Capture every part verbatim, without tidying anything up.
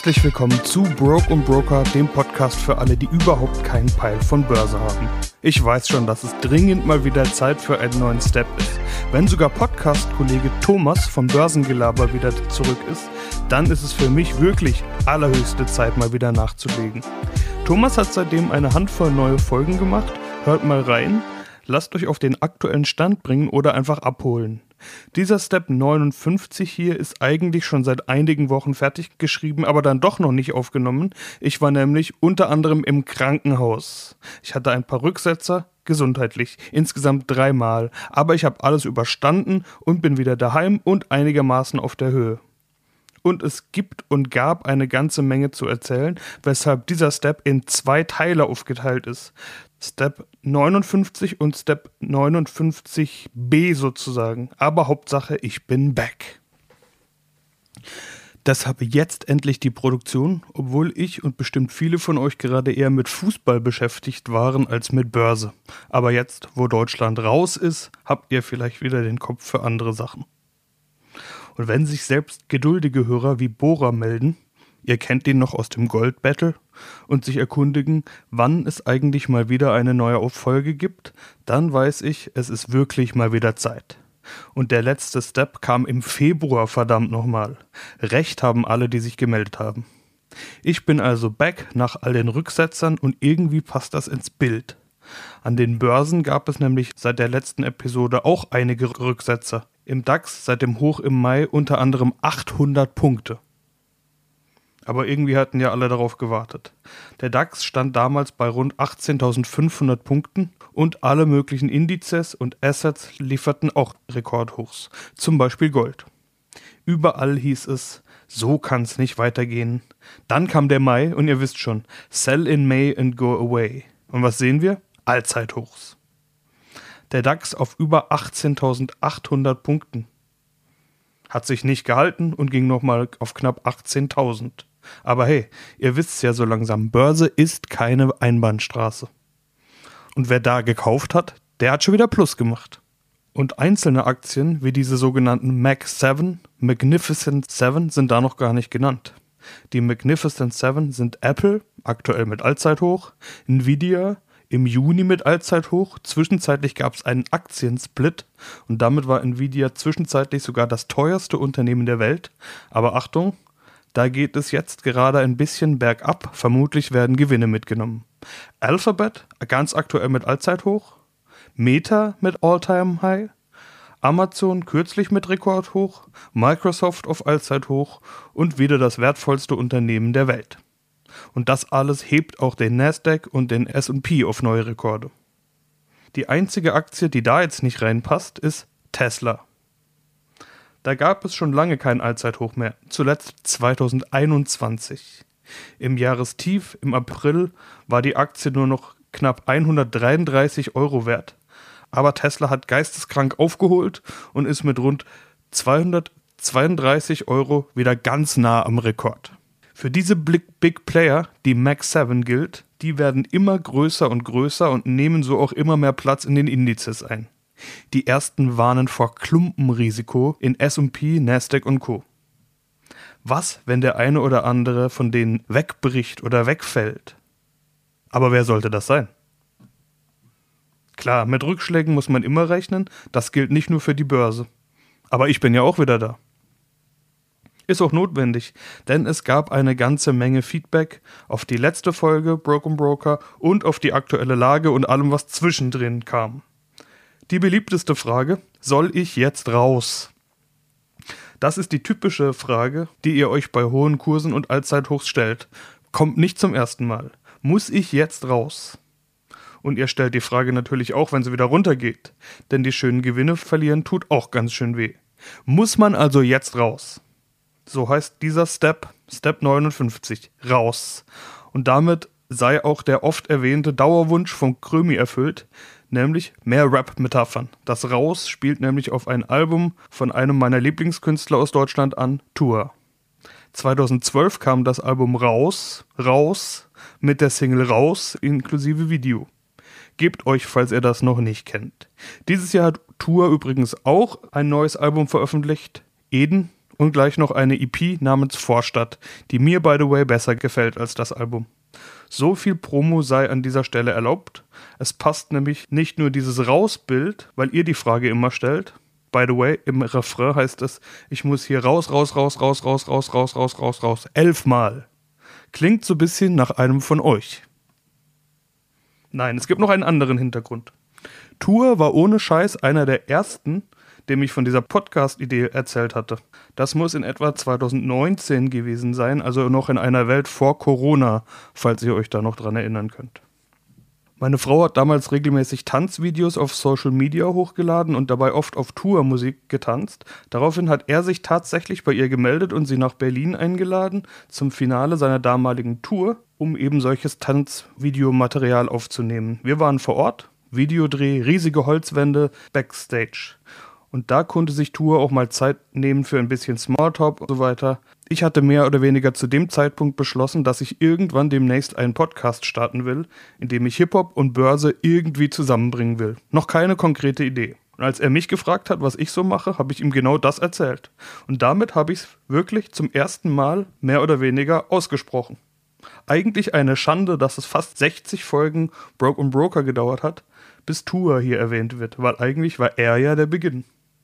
Herzlich willkommen zu Broke und Broker, dem Podcast für alle, die überhaupt keinen Peil von Börse haben. Ich weiß schon, dass es dringend mal wieder Zeit für einen neuen Step ist. Wenn sogar Podcast-Kollege Thomas vom Börsengelaber wieder zurück ist, dann ist es für mich wirklich allerhöchste Zeit, mal wieder nachzulegen. Thomas hat seitdem eine Handvoll neue Folgen gemacht. Hört mal rein. Lasst euch auf den aktuellen Stand bringen oder einfach abholen. Dieser Step neunundfünfzig hier ist eigentlich schon seit einigen Wochen fertig geschrieben, aber dann doch noch nicht aufgenommen. Ich war nämlich unter anderem im Krankenhaus. Ich hatte ein paar Rücksetzer, gesundheitlich, insgesamt dreimal. Aber ich habe alles überstanden und bin wieder daheim und einigermaßen auf der Höhe. Und es gibt und gab eine ganze Menge zu erzählen, weshalb dieser Step in zwei Teile aufgeteilt ist. Step neunundfünfzig und Step neunundfünfzig b sozusagen. Aber Hauptsache, ich bin back. Deshalb jetzt endlich die Produktion, obwohl ich und bestimmt viele von euch gerade eher mit Fußball beschäftigt waren als mit Börse. Aber jetzt, wo Deutschland raus ist, habt ihr vielleicht wieder den Kopf für andere Sachen. Und wenn sich selbst geduldige Hörer wie Bora melden, ihr kennt ihn noch aus dem Gold Battle, und sich erkundigen, wann es eigentlich mal wieder eine neue Folge gibt, dann weiß ich, es ist wirklich mal wieder Zeit. Und der letzte Step kam im Februar, verdammt nochmal. Recht haben alle, die sich gemeldet haben. Ich bin also back nach all den Rücksetzern und irgendwie passt das ins Bild. An den Börsen gab es nämlich seit der letzten Episode auch einige Rücksetzer. Im DAX seit dem Hoch im Mai unter anderem achthundert Punkte. Aber irgendwie hatten ja alle darauf gewartet. Der DAX stand damals bei rund achtzehntausendfünfhundert Punkten und alle möglichen Indizes und Assets lieferten auch Rekordhochs, zum Beispiel Gold. Überall hieß es, so kann's nicht weitergehen. Dann kam der Mai und ihr wisst schon, sell in May and go away. Und was sehen wir? Allzeithochs. Der DAX auf über achtzehntausendachthundert Punkten. Hat sich nicht gehalten und ging nochmal auf knapp achtzehntausend. Aber hey, ihr wisst's ja so langsam, Börse ist keine Einbahnstraße. Und wer da gekauft hat, der hat schon wieder Plus gemacht. Und einzelne Aktien, wie diese sogenannten Mag sieben, Magnificent Seven, sind da noch gar nicht genannt. Die Magnificent Seven sind Apple, aktuell mit Allzeithoch, Nvidia, im Juni mit Allzeithoch, zwischenzeitlich gab es einen Aktiensplit und damit war Nvidia zwischenzeitlich sogar das teuerste Unternehmen der Welt. Aber Achtung, da geht es jetzt gerade ein bisschen bergab, vermutlich werden Gewinne mitgenommen. Alphabet, ganz aktuell mit Allzeithoch, Meta mit All-Time-High, Amazon kürzlich mit Rekordhoch, Microsoft auf Allzeithoch und wieder das wertvollste Unternehmen der Welt. Und das alles hebt auch den Nasdaq und den S und P auf neue Rekorde. Die einzige Aktie, die da jetzt nicht reinpasst, ist Tesla. Da gab es schon lange kein Allzeithoch mehr, zuletzt zweitausendeinundzwanzig. Im Jahrestief im April war die Aktie nur noch knapp hundertdreiunddreißig Euro wert. Aber Tesla hat geisteskrank aufgeholt und ist mit rund zweihundertzweiunddreißig Euro wieder ganz nah am Rekord. Für diese Big Player, die Mag sieben gilt, die werden immer größer und größer und nehmen so auch immer mehr Platz in den Indizes ein. Die ersten warnen vor Klumpenrisiko in S und P, Nasdaq und Co. Was, wenn der eine oder andere von denen wegbricht oder wegfällt? Aber wer sollte das sein? Klar, mit Rückschlägen muss man immer rechnen, das gilt nicht nur für die Börse. Aber ich bin ja auch wieder da. Ist auch notwendig, denn es gab eine ganze Menge Feedback auf die letzte Folge Broke und Broker und auf die aktuelle Lage und allem, was zwischendrin kam. Die beliebteste Frage, soll ich jetzt raus? Das ist die typische Frage, die ihr euch bei hohen Kursen und Allzeithochs stellt. Kommt nicht zum ersten Mal. Muss ich jetzt raus? Und ihr stellt die Frage natürlich auch, wenn sie wieder runtergeht. Denn die schönen Gewinne verlieren tut auch ganz schön weh. Muss man also jetzt raus? So heißt dieser Step, Step neunundfünfzig, raus. Und damit sei auch der oft erwähnte Dauerwunsch von Krömi erfüllt, nämlich mehr Rap-Metaphern. Das Raus spielt nämlich auf ein Album von einem meiner Lieblingskünstler aus Deutschland an, Tour. zweitausendzwölf kam das Album Raus, Raus, mit der Single Raus, inklusive Video. Gebt euch, falls ihr das noch nicht kennt. Dieses Jahr hat Tour übrigens auch ein neues Album veröffentlicht, Eden, und gleich noch eine E P namens Vorstadt, die mir by the way besser gefällt als das Album. So viel Promo sei an dieser Stelle erlaubt. Es passt nämlich nicht nur dieses Rausbild, weil ihr die Frage immer stellt. By the way, im Refrain heißt es, ich muss hier raus, raus, raus, raus, raus, raus, raus, raus, raus, raus. Elfmal. Klingt so ein bisschen nach einem von euch. Nein, es gibt noch einen anderen Hintergrund. Tour war ohne Scheiß einer der ersten, dem ich von dieser Podcast-Idee erzählt hatte. Das muss in etwa zwanzig neunzehn gewesen sein, also noch in einer Welt vor Corona, falls ihr euch da noch dran erinnern könnt. Meine Frau hat damals regelmäßig Tanzvideos auf Social Media hochgeladen und dabei oft auf Tourmusik getanzt. Daraufhin hat er sich tatsächlich bei ihr gemeldet und sie nach Berlin eingeladen zum Finale seiner damaligen Tour, um eben solches Tanzvideomaterial aufzunehmen. Wir waren vor Ort, Videodreh, riesige Holzwände, Backstage. Und da konnte sich Tour auch mal Zeit nehmen für ein bisschen Smalltalk und so weiter. Ich hatte mehr oder weniger zu dem Zeitpunkt beschlossen, dass ich irgendwann demnächst einen Podcast starten will, in dem ich Hip-Hop und Börse irgendwie zusammenbringen will. Noch keine konkrete Idee. Und als er mich gefragt hat, was ich so mache, habe ich ihm genau das erzählt. Und damit habe ich es wirklich zum ersten Mal mehr oder weniger ausgesprochen. Eigentlich eine Schande, dass es fast sechzig Folgen Broke und Broker gedauert hat, bis Tour hier erwähnt wird, weil eigentlich war er ja der Beginn.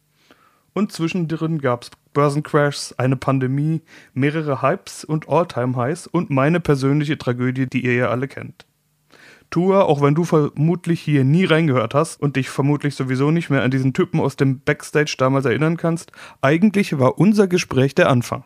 Und zwischendrin gab es Börsencrashs, eine Pandemie, mehrere Hypes und All-Time-Highs und meine persönliche Tragödie, die ihr ja alle kennt. Tour, auch wenn du vermutlich hier nie reingehört hast und dich vermutlich sowieso nicht mehr an diesen Typen aus dem Backstage damals erinnern kannst, eigentlich war unser Gespräch der Anfang.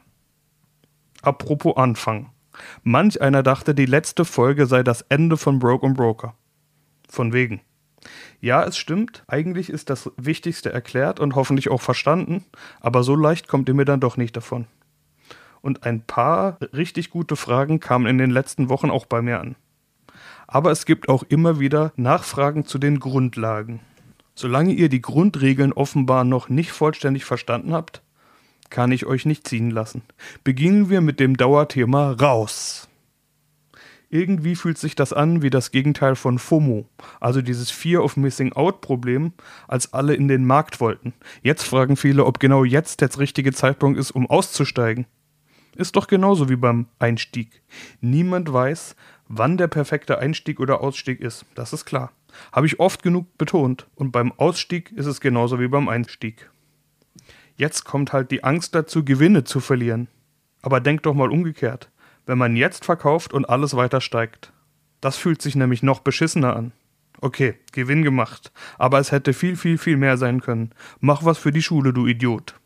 Apropos Anfang. Manch einer dachte, die letzte Folge sei das Ende von Broke und Broker. Von wegen. Ja, es stimmt, eigentlich ist das Wichtigste erklärt und hoffentlich auch verstanden, aber so leicht kommt ihr mir dann doch nicht davon. Und ein paar richtig gute Fragen kamen in den letzten Wochen auch bei mir an. Aber es gibt auch immer wieder Nachfragen zu den Grundlagen. Solange ihr die Grundregeln offenbar noch nicht vollständig verstanden habt, kann ich euch nicht ziehen lassen. Beginnen wir mit dem Dauerthema raus. Irgendwie fühlt sich das an wie das Gegenteil von FOMO, also dieses Fear of Missing Out Problem, als alle in den Markt wollten. Jetzt fragen viele, ob genau jetzt der richtige Zeitpunkt ist, um auszusteigen. Ist doch genauso wie beim Einstieg. Niemand weiß, wann der perfekte Einstieg oder Ausstieg ist, das ist klar. Habe ich oft genug betont. Und beim Ausstieg ist es genauso wie beim Einstieg. Jetzt kommt halt die Angst dazu, Gewinne zu verlieren. Aber denkt doch mal umgekehrt. Wenn man jetzt verkauft und alles weiter steigt. Das fühlt sich nämlich noch beschissener an. Okay, Gewinn gemacht. Aber es hätte viel, viel, viel mehr sein können. Mach was für die Schule, du Idiot.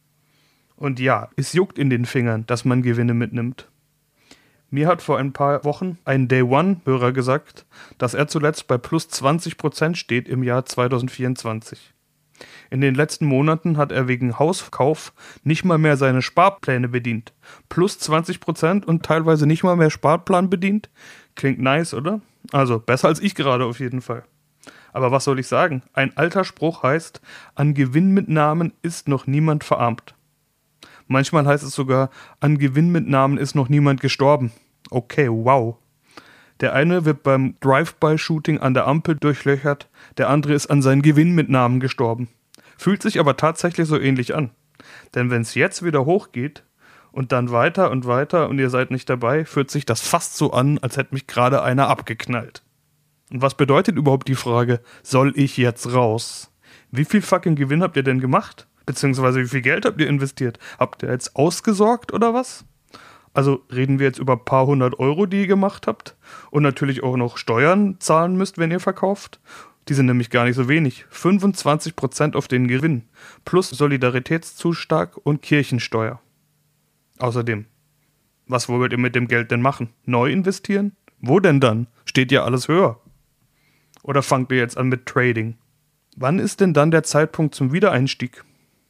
Und ja, es juckt in den Fingern, dass man Gewinne mitnimmt. Mir hat vor ein paar Wochen ein Day-One-Hörer gesagt, dass er zuletzt bei plus zwanzig Prozent steht im Jahr zwanzig vierundzwanzig. In den letzten Monaten hat er wegen Hauskauf nicht mal mehr seine Sparpläne bedient. Plus zwanzig Prozent und teilweise nicht mal mehr Sparplan bedient? Klingt nice, oder? Also, besser als ich gerade auf jeden Fall. Aber was soll ich sagen? Ein alter Spruch heißt, an Gewinnmitnahmen ist noch niemand verarmt. Manchmal heißt es sogar, an Gewinnmitnahmen ist noch niemand gestorben. Okay, wow. Der eine wird beim Drive-by-Shooting an der Ampel durchlöchert, der andere ist an seinen Gewinnmitnahmen gestorben. Fühlt sich aber tatsächlich so ähnlich an. Denn wenn es jetzt wieder hochgeht und dann weiter und weiter und ihr seid nicht dabei, fühlt sich das fast so an, als hätte mich gerade einer abgeknallt. Und was bedeutet überhaupt die Frage, soll ich jetzt raus? Wie viel fucking Gewinn habt ihr denn gemacht? Beziehungsweise wie viel Geld habt ihr investiert? Habt ihr jetzt ausgesorgt oder was? Also reden wir jetzt über ein paar hundert Euro, die ihr gemacht habt und natürlich auch noch Steuern zahlen müsst, wenn ihr verkauft. Die sind nämlich gar nicht so wenig. fünfundzwanzig Prozent auf den Gewinn plus Solidaritätszuschlag und Kirchensteuer. Außerdem, was wollt ihr mit dem Geld denn machen? Neu investieren? Wo denn dann? Steht ja alles höher. Oder fangt ihr jetzt an mit Trading? Wann ist denn dann der Zeitpunkt zum Wiedereinstieg?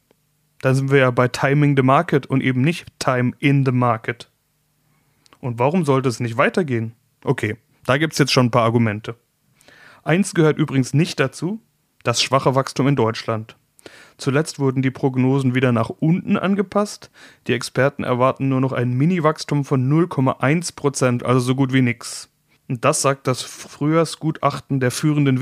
Da sind wir ja bei Timing the Market und eben nicht Time in the Market. Und warum sollte es nicht weitergehen? Okay, da gibt es jetzt schon ein paar Argumente. Eins gehört übrigens nicht dazu, das schwache Wachstum in Deutschland. Zuletzt wurden die Prognosen wieder nach unten angepasst. Die Experten erwarten nur noch ein Mini-Wachstum von null Komma eins Prozent, also so gut wie nix. Und das sagt das Frühjahrsgutachten der führenden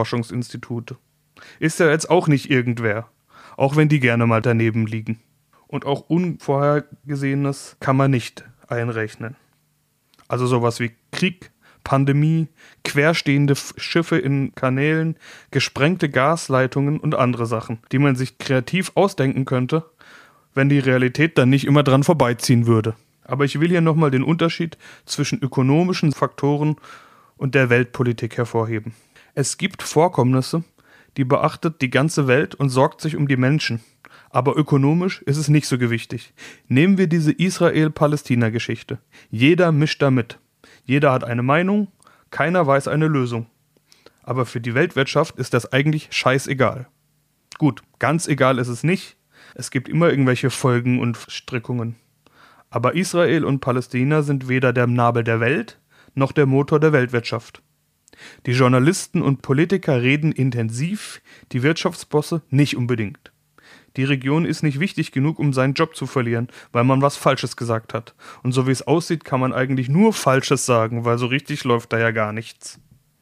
Wirtschaftsforschungsinstitute. Ist ja jetzt auch nicht irgendwer, auch wenn die gerne mal daneben liegen. Und auch Unvorhergesehenes kann man nicht einrechnen. Also sowas wie Krieg, Pandemie, querstehende Schiffe in Kanälen, gesprengte Gasleitungen und andere Sachen, die man sich kreativ ausdenken könnte, wenn die Realität dann nicht immer dran vorbeiziehen würde. Aber ich will hier nochmal den Unterschied zwischen ökonomischen Faktoren und der Weltpolitik hervorheben. Es gibt Vorkommnisse, die beachtet die ganze Welt und sorgt sich um die Menschen. Aber ökonomisch ist es nicht so gewichtig. Nehmen wir diese Israel-Palästina-Geschichte. Jeder mischt da mit. Jeder hat eine Meinung, keiner weiß eine Lösung. Aber für die Weltwirtschaft ist das eigentlich scheißegal. Gut, ganz egal ist es nicht. Es gibt immer irgendwelche Folgen und Strickungen. Aber Israel und Palästina sind weder der Nabel der Welt, noch der Motor der Weltwirtschaft. Die Journalisten und Politiker reden intensiv, die Wirtschaftsbosse nicht unbedingt. Die Region ist nicht wichtig genug, um seinen Job zu verlieren, weil man was Falsches gesagt hat. Und so wie es aussieht, kann man eigentlich nur Falsches sagen, weil so richtig läuft da ja gar nichts.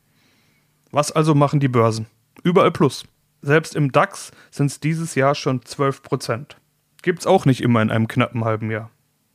Was also machen die Börsen? Überall Plus. Selbst im DAX sind es dieses Jahr schon zwölf Prozent. Gibt's auch nicht immer in einem knappen halben Jahr.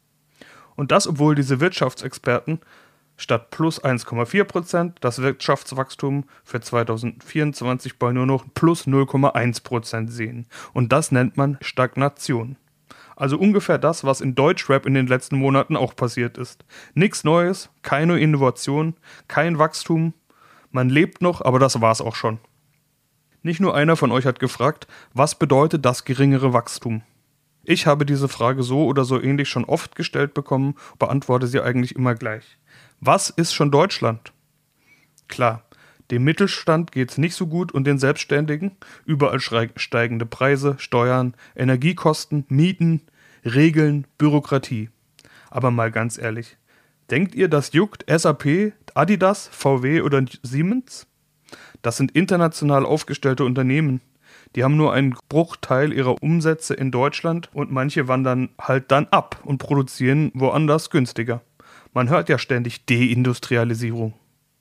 Und das, obwohl diese Wirtschaftsexperten statt plus eins Komma vier Prozent das Wirtschaftswachstum für zweitausendvierundzwanzig bei nur noch plus null Komma eins Prozent sehen. Und das nennt man Stagnation. Also ungefähr das, was in Deutschrap in den letzten Monaten auch passiert ist. Nichts Neues, keine Innovation, kein Wachstum. Man lebt noch, aber das war's auch schon. Nicht nur einer von euch hat gefragt, was bedeutet das geringere Wachstum? Ich habe diese Frage so oder so ähnlich schon oft gestellt bekommen, beantworte sie eigentlich immer gleich. Was ist schon Deutschland? Klar, dem Mittelstand geht's nicht so gut und den Selbstständigen. Überall steigende Preise, Steuern, Energiekosten, Mieten, Regeln, Bürokratie. Aber mal ganz ehrlich, denkt ihr, das juckt S A P, Adidas, V W oder Siemens? Das sind international aufgestellte Unternehmen. Die haben nur einen Bruchteil ihrer Umsätze in Deutschland und manche wandern halt dann ab und produzieren woanders günstiger. Man hört ja ständig Deindustrialisierung.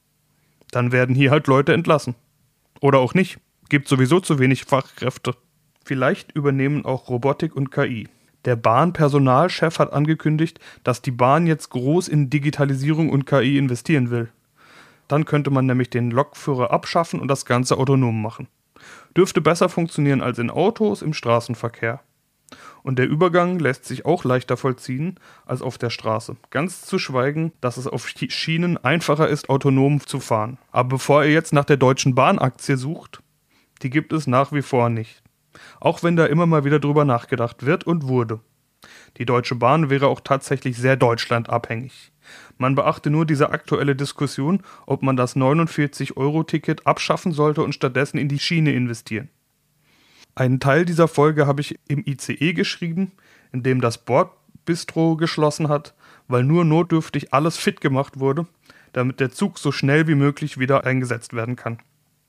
Dann werden hier halt Leute entlassen. Oder auch nicht. Gibt sowieso zu wenig Fachkräfte. Vielleicht übernehmen auch Robotik und K I. Der Bahnpersonalchef hat angekündigt, dass die Bahn jetzt groß in Digitalisierung und K I investieren will. Dann könnte man nämlich den Lokführer abschaffen und das Ganze autonom machen. Dürfte besser funktionieren als in Autos im Straßenverkehr. Und der Übergang lässt sich auch leichter vollziehen als auf der Straße. Ganz zu schweigen, dass es auf Schienen einfacher ist, autonom zu fahren. Aber bevor ihr jetzt nach der Deutschen Bahn-Aktie sucht, die gibt es nach wie vor nicht. Auch wenn da immer mal wieder drüber nachgedacht wird und wurde. Die Deutsche Bahn wäre auch tatsächlich sehr deutschlandabhängig. Man beachte nur diese aktuelle Diskussion, ob man das neunundvierzig Euro Ticket abschaffen sollte und stattdessen in die Schiene investieren. Einen Teil dieser Folge habe ich im I C E geschrieben, in dem das Bordbistro geschlossen hat, weil nur notdürftig alles fit gemacht wurde, damit der Zug so schnell wie möglich wieder eingesetzt werden kann.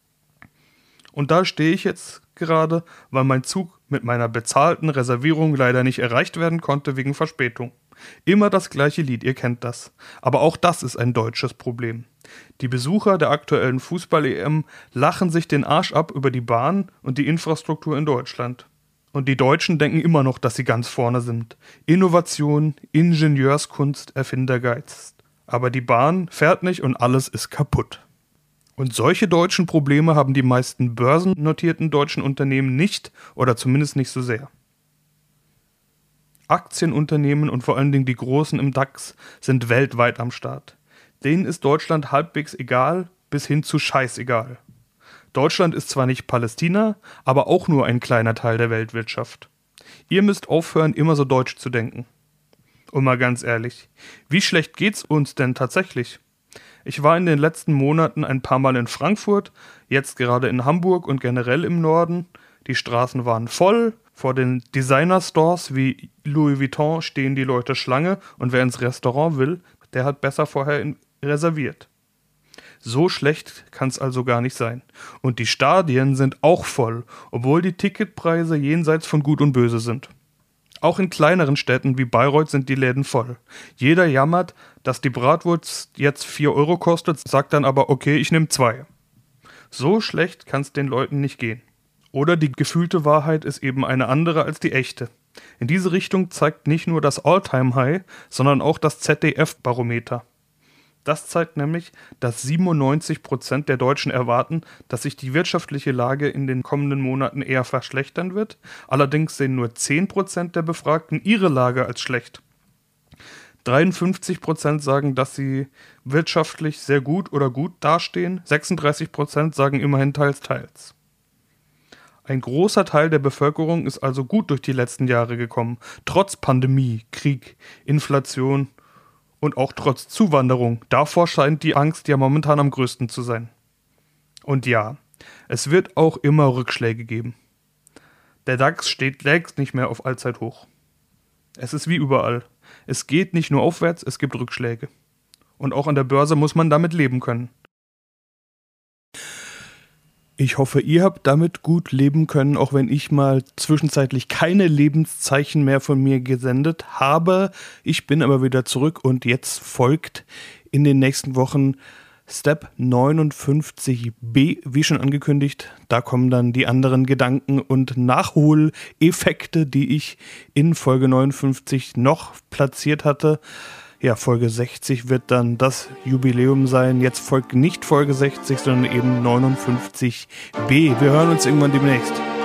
Und da stehe ich jetzt gerade, weil mein Zug mit meiner bezahlten Reservierung leider nicht erreicht werden konnte wegen Verspätung. Immer das gleiche Lied, ihr kennt das. Aber auch das ist ein deutsches Problem. Die Besucher der aktuellen Fußball-E M lachen sich den Arsch ab über die Bahn und die Infrastruktur in Deutschland. Und die Deutschen denken immer noch, dass sie ganz vorne sind. Innovation, Ingenieurskunst, Erfindergeiz. Aber die Bahn fährt nicht und alles ist kaputt. Und solche deutschen Probleme haben die meisten börsennotierten deutschen Unternehmen nicht oder zumindest nicht so sehr. Aktienunternehmen und vor allen Dingen die Großen im DAX sind weltweit am Start. Denen ist Deutschland halbwegs egal bis hin zu scheißegal. Deutschland ist zwar nicht Palästina, aber auch nur ein kleiner Teil der Weltwirtschaft. Ihr müsst aufhören, immer so deutsch zu denken. Und mal ganz ehrlich, wie schlecht geht's uns denn tatsächlich? Ich war in den letzten Monaten ein paar Mal in Frankfurt, jetzt gerade in Hamburg und generell im Norden. Die Straßen waren voll, vor den Designer-Stores wie Louis Vuitton stehen die Leute Schlange und wer ins Restaurant will, der hat besser vorher in- reserviert. So schlecht kann es also gar nicht sein. Und die Stadien sind auch voll, obwohl die Ticketpreise jenseits von Gut und Böse sind. Auch in kleineren Städten wie Bayreuth sind die Läden voll. Jeder jammert, dass die Bratwurst jetzt vier Euro kostet, sagt dann aber, okay, ich nehme zwei. So schlecht kann es den Leuten nicht gehen. Oder die gefühlte Wahrheit ist eben eine andere als die echte. In diese Richtung zeigt nicht nur das All-Time-High, sondern auch das Z D F-Barometer. Das zeigt nämlich, dass siebenundneunzig Prozent der Deutschen erwarten, dass sich die wirtschaftliche Lage in den kommenden Monaten eher verschlechtern wird. Allerdings sehen nur zehn Prozent der Befragten ihre Lage als schlecht. dreiundfünfzig Prozent sagen, dass sie wirtschaftlich sehr gut oder gut dastehen. sechsunddreißig Prozent sagen immerhin teils, teils. Ein großer Teil der Bevölkerung ist also gut durch die letzten Jahre gekommen, trotz Pandemie, Krieg, Inflation und auch trotz Zuwanderung. Davor scheint die Angst ja momentan am größten zu sein. Und ja, es wird auch immer Rückschläge geben. Der DAX steht längst nicht mehr auf Allzeithoch. Es ist wie überall. Es geht nicht nur aufwärts, es gibt Rückschläge. Und auch an der Börse muss man damit leben können. Ich hoffe, ihr habt damit gut leben können, auch wenn ich mal zwischenzeitlich keine Lebenszeichen mehr von mir gesendet habe. Ich bin aber wieder zurück und jetzt folgt in den nächsten Wochen Step neunundfünfzig b, wie schon angekündigt. Da kommen dann die anderen Gedanken und Nachholeffekte, die ich in Folge neunundfünfzig noch platziert hatte. Ja, Folge sechzig wird dann das Jubiläum sein. Jetzt folgt nicht Folge sechzig, sondern eben neunundfünfzig b. Wir hören uns irgendwann demnächst.